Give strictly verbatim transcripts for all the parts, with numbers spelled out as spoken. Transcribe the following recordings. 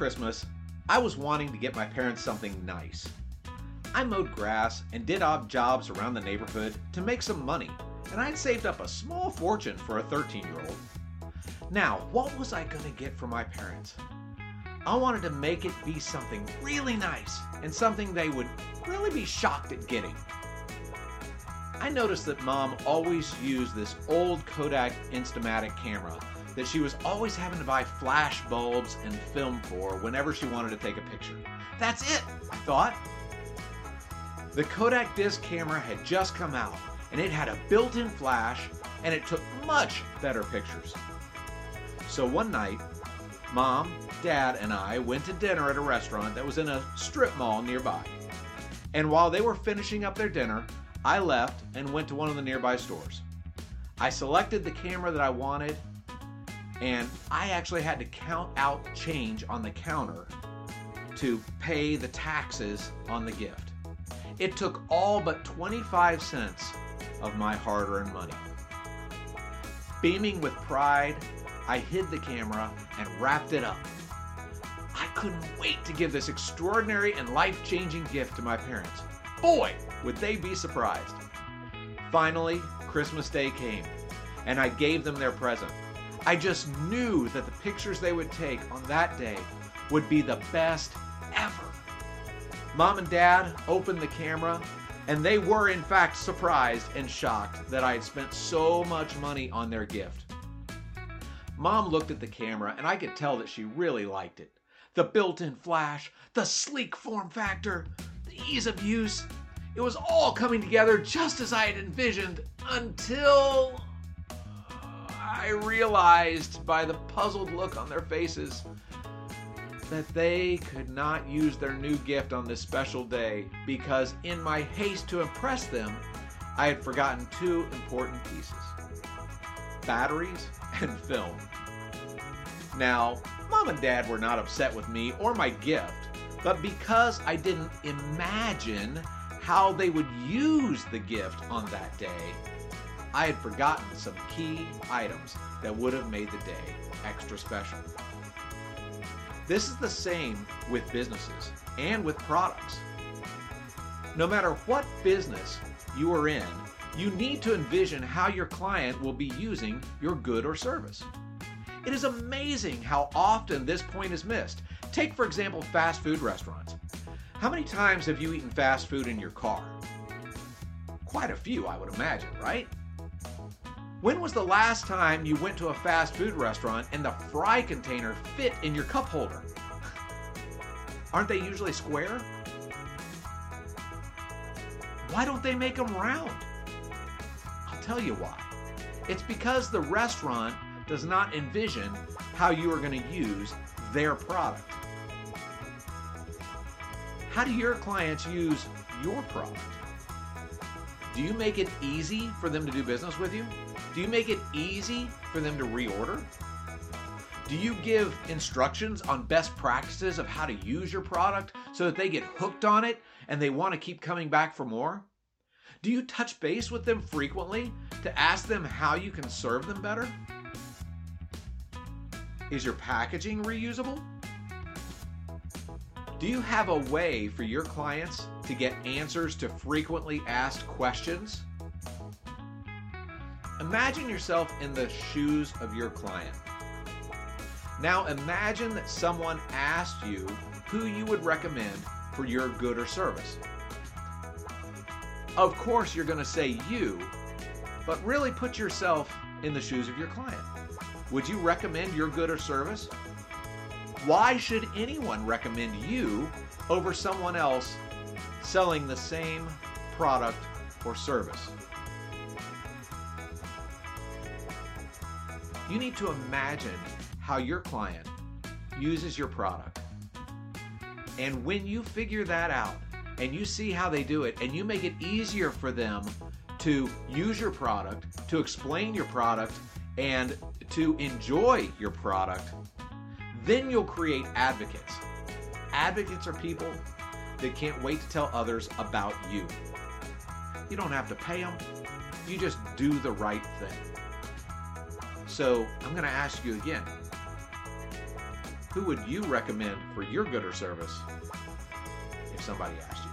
Christmas, I was wanting to get my parents something nice. I mowed grass and did odd jobs around the neighborhood to make some money, and I'd saved up a small fortune for a thirteen-year-old. Now, what was I going to get for my parents? I wanted to make it be something really nice and something they would really be shocked at getting. I noticed that Mom always used this old Kodak Instamatic camera that she was always having to buy flash bulbs and film for whenever she wanted to take a picture. That's it, I thought. The Kodak disc camera had just come out, and it had a built-in flash, and it took much better pictures. So one night, Mom, Dad, and I went to dinner at a restaurant that was in a strip mall nearby. And while they were finishing up their dinner, I left and went to one of the nearby stores. I selected the camera that I wanted, and I actually had to count out change on the counter to pay the taxes on the gift. It took all but twenty-five cents of my hard-earned money. Beaming with pride, I hid the camera and wrapped it up. I couldn't wait to give this extraordinary and life-changing gift to my parents. Boy, would they be surprised. Finally, Christmas Day came, and I gave them their present. I just knew that the pictures they would take on that day would be the best ever. Mom and Dad opened the camera, and they were in fact surprised and shocked that I had spent so much money on their gift. Mom looked at the camera, and I could tell that she really liked it. The built-in flash, the sleek form factor, the ease of use. It was all coming together just as I had envisioned until I realized by the puzzled look on their faces that they could not use their new gift on this special day because in my haste to impress them, I had forgotten two important pieces: batteries and film. Now, Mom and Dad were not upset with me or my gift, but because I didn't imagine how they would use the gift on that day, I had forgotten some key items that would have made the day extra special. This is the same with businesses and with products. No matter what business you are in, you need to envision how your client will be using your good or service. It is amazing how often this point is missed. Take, for example, fast food restaurants. How many times have you eaten fast food in your car? Quite a few, I would imagine, right? When was the last time you went to a fast food restaurant and the fry container fit in your cup holder? Aren't they usually square? Why don't they make them round? I'll tell you why. It's because the restaurant does not envision how you are going to use their product. How do your clients use your product? Do you make it easy for them to do business with you? Do you make it easy for them to reorder? Do you give instructions on best practices of how to use your product so that they get hooked on it and they want to keep coming back for more? Do you touch base with them frequently to ask them how you can serve them better? Is your packaging reusable? Do you have a way for your clients to get answers to frequently asked questions? Imagine yourself in the shoes of your client. Now imagine that someone asked you who you would recommend for your good or service. Of course you're going to say you, but really put yourself in the shoes of your client. Would you recommend your good or service? Why should anyone recommend you over someone else selling the same product or service? You need to imagine how your client uses your product. And when you figure that out and you see how they do it and you make it easier for them to use your product, to explain your product, and to enjoy your product, then you'll create advocates. Advocates are people that can't wait to tell others about you. You don't have to pay them. You just do the right thing. So I'm going to ask you again. Who would you recommend for your good or service if somebody asked you?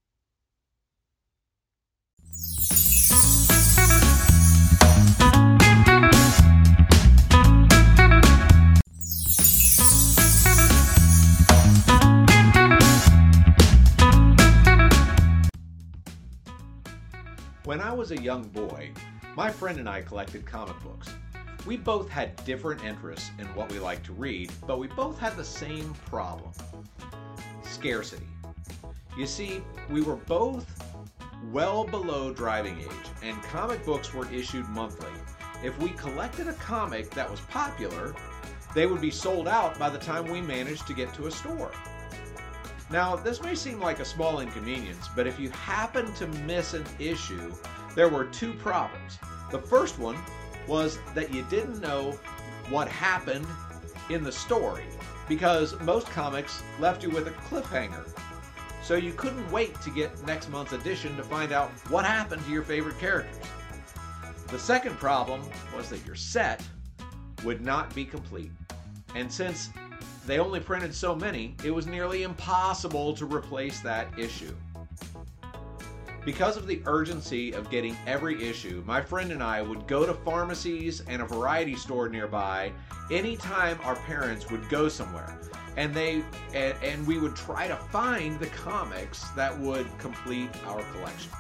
When I was a young boy, my friend and I collected comic books. We both had different interests in what we liked to read, but we both had the same problem: scarcity. You see, we were both well below driving age, and comic books were issued monthly. If we collected a comic that was popular, they would be sold out by the time we managed to get to a store. Now, this may seem like a small inconvenience, but if you happen to miss an issue, there were two problems. The first one was that you didn't know what happened in the story, because most comics left you with a cliffhanger. So you couldn't wait to get next month's edition to find out what happened to your favorite characters. The second problem was that your set would not be complete. And since they only printed so many, it was nearly impossible to replace that issue. Because of the urgency of getting every issue, my friend and I would go to pharmacies and a variety store nearby anytime our parents would go somewhere. And they and, and we would try to find the comics that would complete our collection.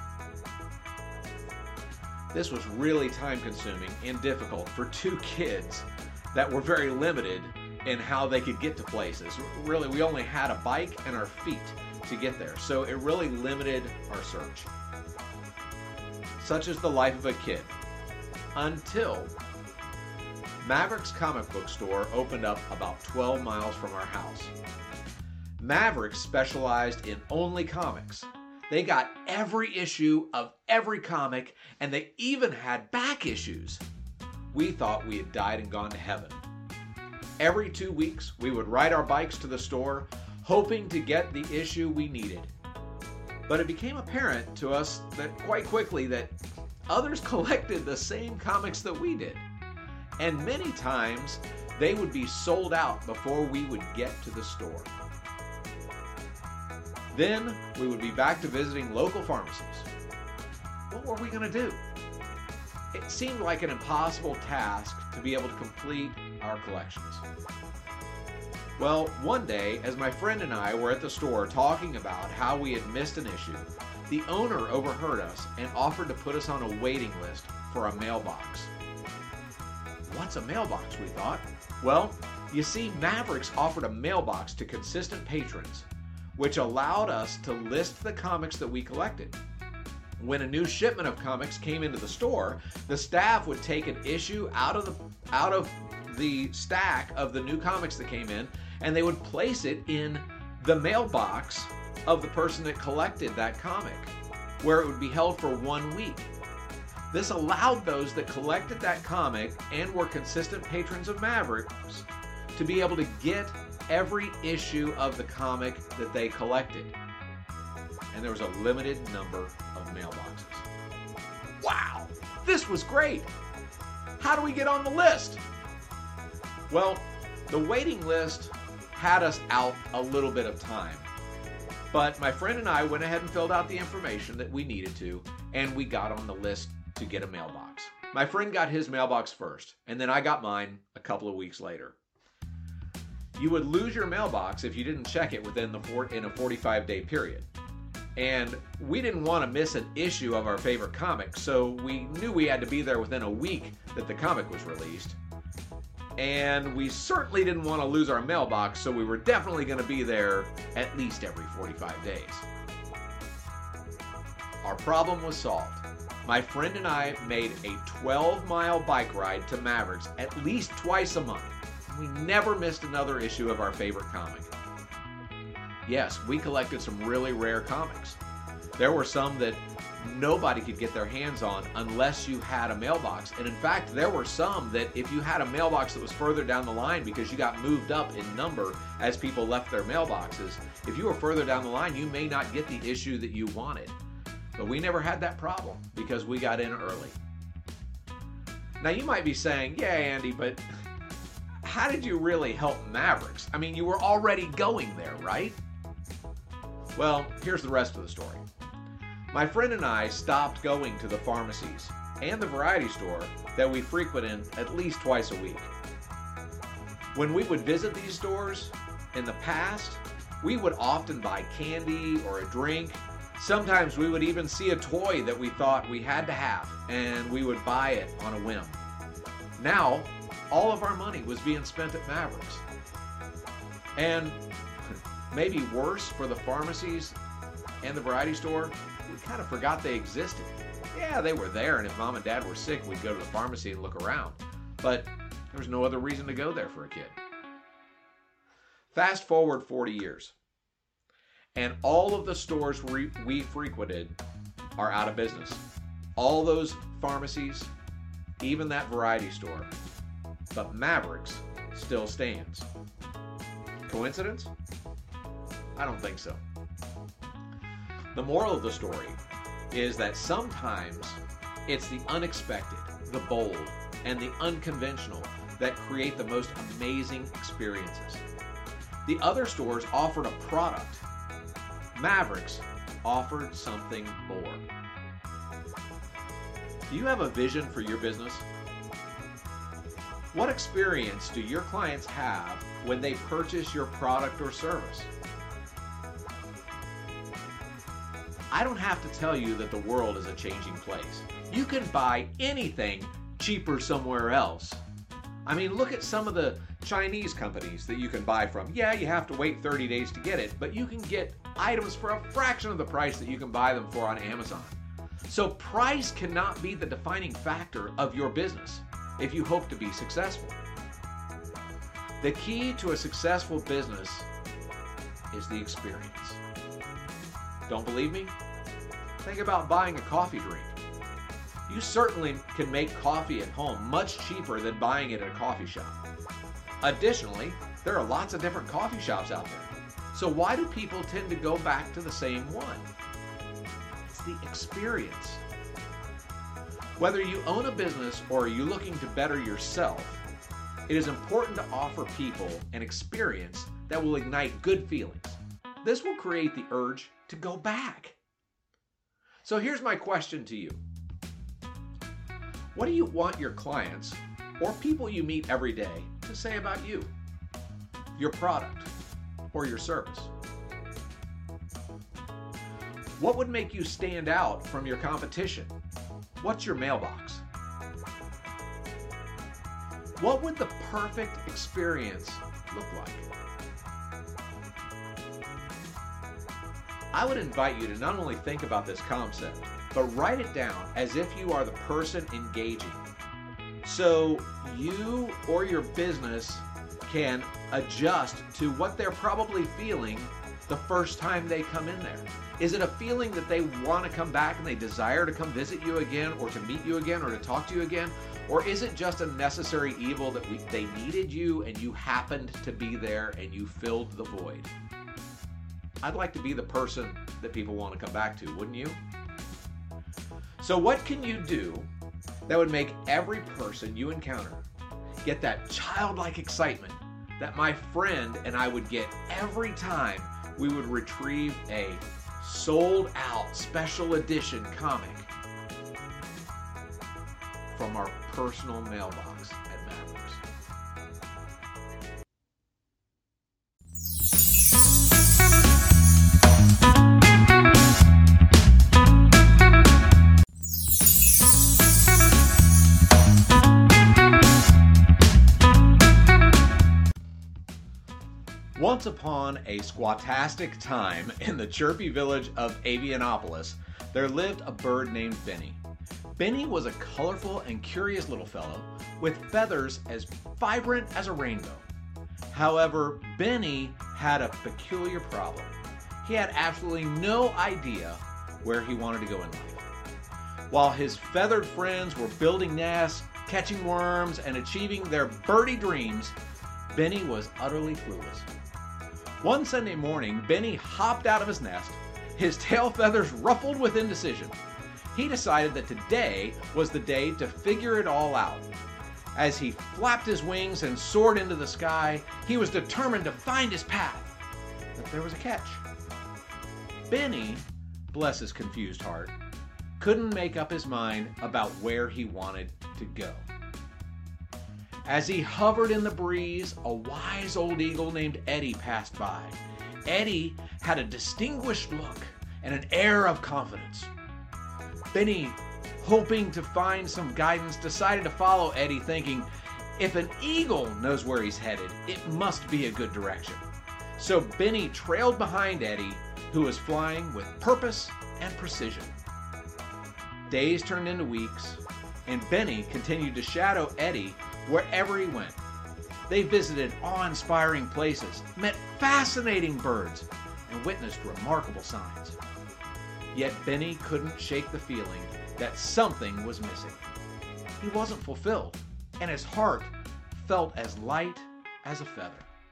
This was really time-consuming and difficult for two kids that were very limited in how they could get to places. Really, we only had a bike and our feet to get there, so it really limited our search. Such is the life of a kid, until Maverick's comic book store opened up about twelve miles from our house. Maverick's specialized in only comics. They got every issue of every comic, and they even had back issues. We thought we had died and gone to heaven. Every two weeks, we would ride our bikes to the store, hoping to get the issue we needed. But it became apparent to us that quite quickly that others collected the same comics that we did. And many times, they would be sold out before we would get to the store. Then, we would be back to visiting local pharmacies. What were we going to do? It seemed like an impossible task to be able to complete our collections. Well, one day, as my friend and I were at the store talking about how we had missed an issue, the owner overheard us and offered to put us on a waiting list for a mailbox. What's a mailbox, we thought? Well, you see, Mavericks offered a mailbox to consistent patrons, which allowed us to list the comics that we collected. When a new shipment of comics came into the store, the staff would take an issue out of the out of the stack of the new comics that came in, and they would place it in the mailbox of the person that collected that comic, where it would be held for one week. This allowed those that collected that comic and were consistent patrons of Mavericks to be able to get every issue of the comic that they collected. And there was a limited number of mailboxes. Wow, this was great! How do we get on the list? Well, the waiting list had us out a little bit of time. But my friend and I went ahead and filled out the information that we needed to, and we got on the list to get a mailbox. My friend got his mailbox first, and then I got mine a couple of weeks later. You would lose your mailbox if you didn't check it within the four, in a forty-five day period. And we didn't want to miss an issue of our favorite comic, so we knew we had to be there within a week that the comic was released. And we certainly didn't want to lose our mailbox, so we were definitely going to be there at least every forty-five days. Our problem was solved. My friend and I made a twelve mile bike ride to Mavericks at least twice a month. We never missed another issue of our favorite comic. Yes, we collected some really rare comics. There were some that nobody could get their hands on unless you had a mailbox. And in fact, there were some that if you had a mailbox that was further down the line because you got moved up in number as people left their mailboxes, if you were further down the line, you may not get the issue that you wanted. But we never had that problem because we got in early. Now you might be saying, yeah, Andy, but how did you really help Mavericks? I mean, you were already going there, right? Well, here's the rest of the story. My friend and I stopped going to the pharmacies and the variety store that we frequented at least twice a week. When we would visit these stores in the past, we would often buy candy or a drink. Sometimes we would even see a toy that we thought we had to have, and we would buy it on a whim. Now, all of our money was being spent at Mavericks. And maybe worse for the pharmacies and the variety store, we kind of forgot they existed. Yeah, they were there, and if mom and dad were sick, we'd go to the pharmacy and look around. But there was no other reason to go there for a kid. Fast forward forty years, and all of the stores we, we frequented are out of business. All those pharmacies, even that variety store. But Mavericks still stands. Coincidence? I don't think so. The moral of the story is that sometimes it's the unexpected, the bold, and the unconventional that create the most amazing experiences. The other stores offered a product. Mavericks offered something more. Do you have a vision for your business? What experience do your clients have when they purchase your product or service? I don't have to tell you that the world is a changing place. You can buy anything cheaper somewhere else. I mean, look at some of the Chinese companies that you can buy from. Yeah, you have to wait thirty days to get it, but you can get items for a fraction of the price that you can buy them for on Amazon. So price cannot be the defining factor of your business if you hope to be successful. The key to a successful business is the experience. Don't believe me? Think about buying a coffee drink. You certainly can make coffee at home much cheaper than buying it at a coffee shop. Additionally, there are lots of different coffee shops out there. So why do people tend to go back to the same one? It's the experience. Whether you own a business or are you looking to better yourself, it is important to offer people an experience that will ignite good feelings. This will create the urge to go back. So here's my question to you. What do you want your clients or people you meet every day to say about you, your product, or your service? What would make you stand out from your competition? What's your mailbox? What would the perfect experience look like? I would invite you to not only think about this concept, but write it down as if you are the person engaging. So you or your business can adjust to what they're probably feeling the first time they come in there. Is it a feeling that they want to come back and they desire to come visit you again or to meet you again or to talk to you again? Or is it just a necessary evil that we, they needed you and you happened to be there and you filled the void? I'd like to be the person that people want to come back to, wouldn't you? So what can you do that would make every person you encounter get that childlike excitement that my friend and I would get every time we would retrieve a sold out special edition comic from our personal mailbox at Mavericks? Once upon a squatastic time in the chirpy village of Avianopolis, there lived a bird named Benny. Benny was a colorful and curious little fellow with feathers as vibrant as a rainbow. However, Benny had a peculiar problem. He had absolutely no idea where he wanted to go in life. While his feathered friends were building nests, catching worms, and achieving their birdie dreams, Benny was utterly clueless. One Sunday morning, Benny hopped out of his nest, his tail feathers ruffled with indecision. He decided that today was the day to figure it all out. As he flapped his wings and soared into the sky, he was determined to find his path. But there was a catch. Benny, bless his confused heart, couldn't make up his mind about where he wanted to go. As he hovered in the breeze, a wise old eagle named Eddie passed by. Eddie had a distinguished look and an air of confidence. Benny, hoping to find some guidance, decided to follow Eddie, thinking, if an eagle knows where he's headed, it must be a good direction. So Benny trailed behind Eddie, who was flying with purpose and precision. Days turned into weeks, and Benny continued to shadow Eddie wherever he went. They visited awe-inspiring places, met fascinating birds, and witnessed remarkable signs. Yet Benny couldn't shake the feeling that something was missing. He wasn't fulfilled, and his heart felt as light as a feather.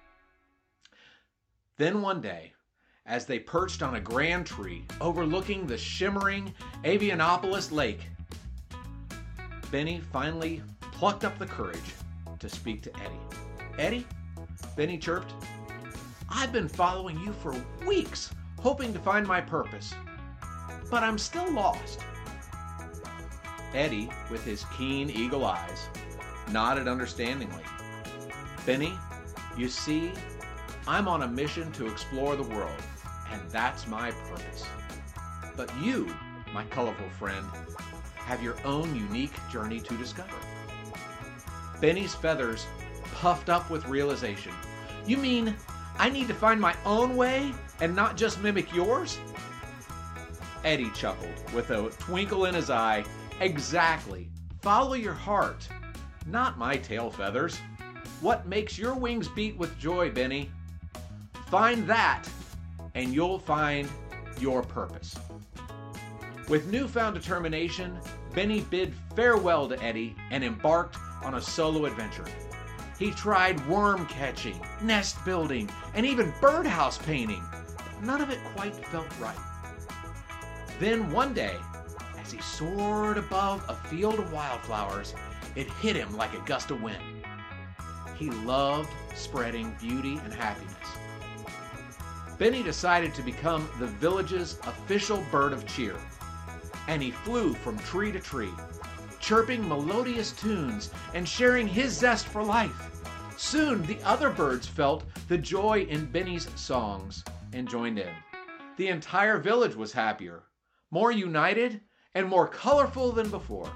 Then one day, as they perched on a grand tree overlooking the shimmering Avianopolis Lake, Benny finally plucked up the courage to speak to Eddie. Eddie, Benny chirped, I've been following you for weeks, hoping to find my purpose, but I'm still lost. Eddie, with his keen eagle eyes, nodded understandingly. Benny, you see, I'm on a mission to explore the world, and that's my purpose. But you, my colorful friend, have your own unique journey to discover. Benny's feathers puffed up with realization. You mean I need to find my own way and not just mimic yours? Eddie chuckled with a twinkle in his eye. Exactly. Follow your heart, not my tail feathers. What makes your wings beat with joy, Benny? Find that, and you'll find your purpose. With newfound determination, Benny bid farewell to Eddie and embarked on a solo adventure. He tried worm catching, nest building, and even birdhouse painting. None of it quite felt right. Then one day, as he soared above a field of wildflowers, it hit him like a gust of wind. He loved spreading beauty and happiness. Benny decided to become the village's official bird of cheer, and he flew from tree to tree, chirping melodious tunes and sharing his zest for life. Soon the other birds felt the joy in Benny's songs and joined in. The entire village was happier, more united, and more colorful than before.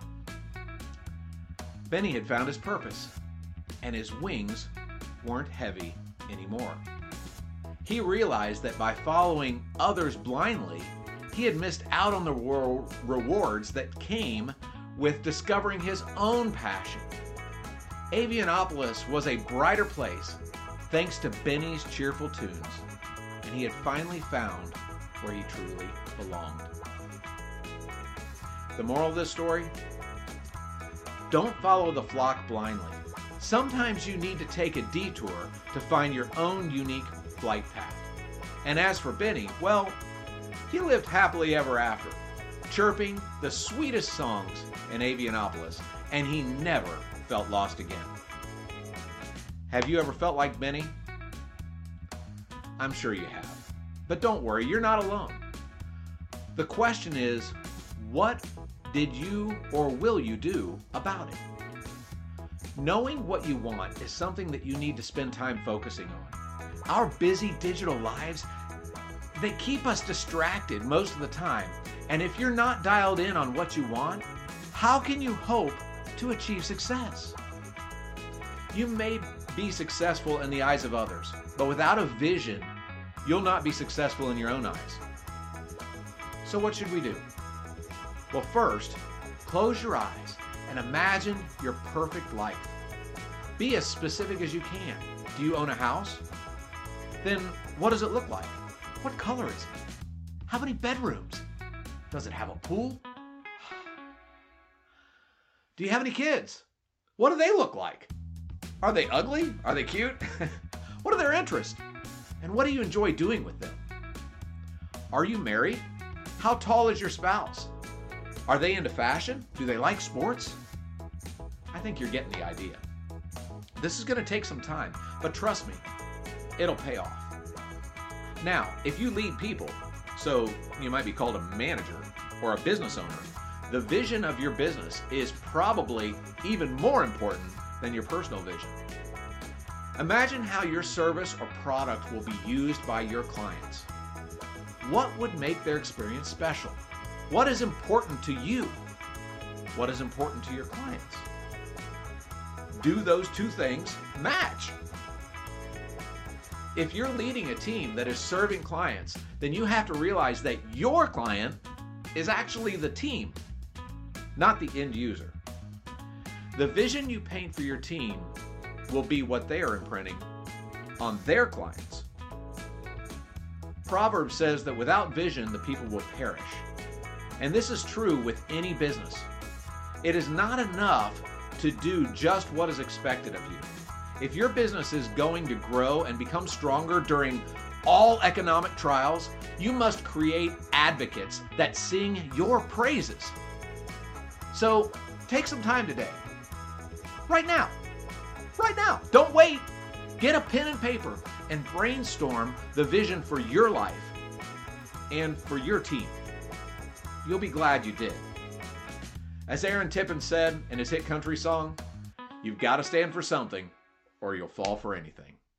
Benny had found his purpose, and his wings weren't heavy anymore. He realized that by following others blindly, he had missed out on the rewards that came with discovering his own passion. Avianopolis was a brighter place thanks to Benny's cheerful tunes, and he had finally found where he truly belonged. The moral of this story? Don't follow the flock blindly. Sometimes you need to take a detour to find your own unique flight path. And as for Benny, well, he lived happily ever after, chirping the sweetest songs in Avianopolis, and he never felt lost again. Have you ever felt like Benny? I'm sure you have. But don't worry, you're not alone. The question is, what did you or will you do about it? Knowing what you want is something that you need to spend time focusing on. Our busy digital lives, they keep us distracted most of the time. And if you're not dialed in on what you want, how can you hope to achieve success? You may be successful in the eyes of others, but without a vision, you'll not be successful in your own eyes. So what should we do? Well, first, close your eyes and imagine your perfect life. Be as specific as you can. Do you own a house? Then what does it look like? What color is it? How many bedrooms? Does it have a pool? Do you have any kids? What do they look like? Are they ugly? Are they cute? What are their interests? And what do you enjoy doing with them? Are you married? How tall is your spouse? Are they into fashion? Do they like sports? I think you're getting the idea. This is going to take some time, but trust me, it'll pay off. Now, if you lead people, so you might be called a manager or a business owner, the vision of your business is probably even more important than your personal vision. Imagine how your service or product will be used by your clients. What would make their experience special? What is important to you? What is important to your clients? Do those two things match? If you're leading a team that is serving clients, then you have to realize that your client is actually the team, not the end user. The vision you paint for your team will be what they are imprinting on their clients. Proverbs says that without vision, the people will perish. And this is true with any business. It is not enough to do just what is expected of you. If your business is going to grow and become stronger during all economic trials, you must create advocates that sing your praises. So take some time today. Right now. Right now. Don't wait. Get a pen and paper and brainstorm the vision for your life and for your team. You'll be glad you did. As Aaron Tippin said in his hit country song, you've got to stand for something or you'll fall for anything.